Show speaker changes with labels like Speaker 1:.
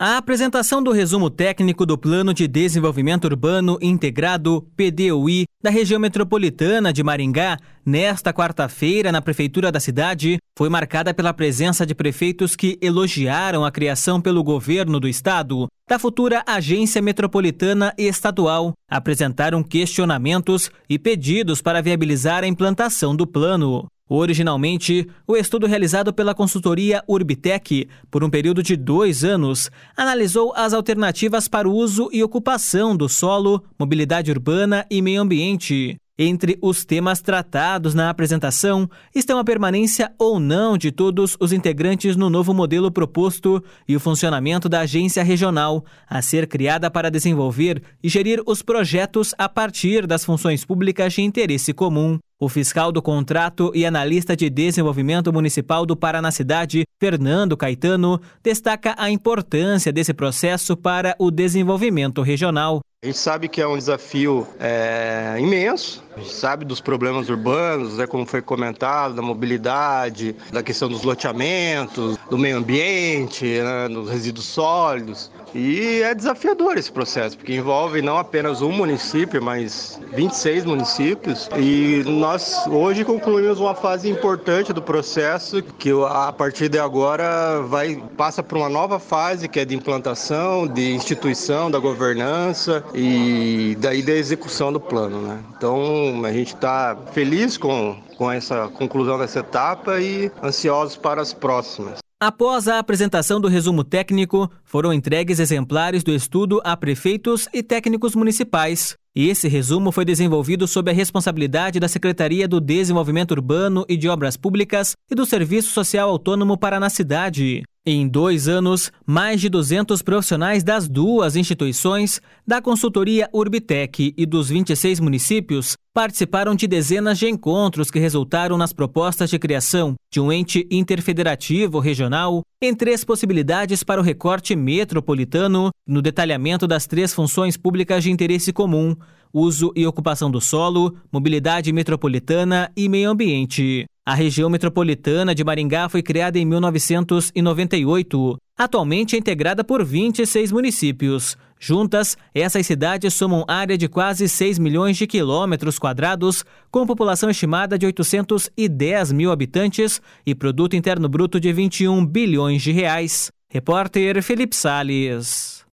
Speaker 1: A apresentação do resumo técnico do Plano de Desenvolvimento Urbano Integrado, PDUI, da região metropolitana de Maringá, nesta quarta-feira na prefeitura da cidade, foi marcada pela presença de prefeitos que elogiaram a criação pelo governo do estado da futura Agência Metropolitana Estadual, apresentaram questionamentos e pedidos para viabilizar a implantação do plano. Originalmente, o estudo realizado pela consultoria Urbitec, por um período de 2 anos, analisou as alternativas para o uso e ocupação do solo, mobilidade urbana e meio ambiente. Entre os temas tratados na apresentação estão a permanência ou não de todos os integrantes no novo modelo proposto e o funcionamento da agência regional, a ser criada para desenvolver e gerir os projetos a partir das funções públicas de interesse comum. O fiscal do contrato e analista de desenvolvimento municipal do Paranacidade, Fernando Caetano, destaca a importância desse processo para o desenvolvimento regional.
Speaker 2: A gente sabe que é um desafio imenso, a gente sabe dos problemas urbanos, como foi comentado, da mobilidade, da questão dos loteamentos, do meio ambiente, dos resíduos sólidos. E é desafiador esse processo, porque envolve não apenas um município, mas 26 municípios. E nós hoje concluímos uma fase importante do processo, que a partir de agora passa por uma nova fase, que é de implantação, de instituição da governança e daí da execução do plano, Então a gente está feliz com essa conclusão dessa etapa e ansiosos para as próximas.
Speaker 1: Após a apresentação do resumo técnico, foram entregues exemplares do estudo a prefeitos e técnicos municipais. E esse resumo foi desenvolvido sob a responsabilidade da Secretaria do Desenvolvimento Urbano e de Obras Públicas e do Serviço Social Autônomo Paranacidade. Em 2 anos, mais de 200 profissionais das 2 instituições, da consultoria Urbitec e dos 26 municípios, participaram de dezenas de encontros que resultaram nas propostas de criação de um ente interfederativo regional em 3 possibilidades para o recorte metropolitano, no detalhamento das 3 funções públicas de interesse comum: uso e ocupação do solo, mobilidade metropolitana e meio ambiente. A região metropolitana de Maringá foi criada em 1998. Atualmente é integrada por 26 municípios. Juntas, essas cidades somam área de quase 6 milhões de quilômetros quadrados, com população estimada de 810 mil habitantes e produto interno bruto de 21 bilhões de reais. Repórter Felipe Salles.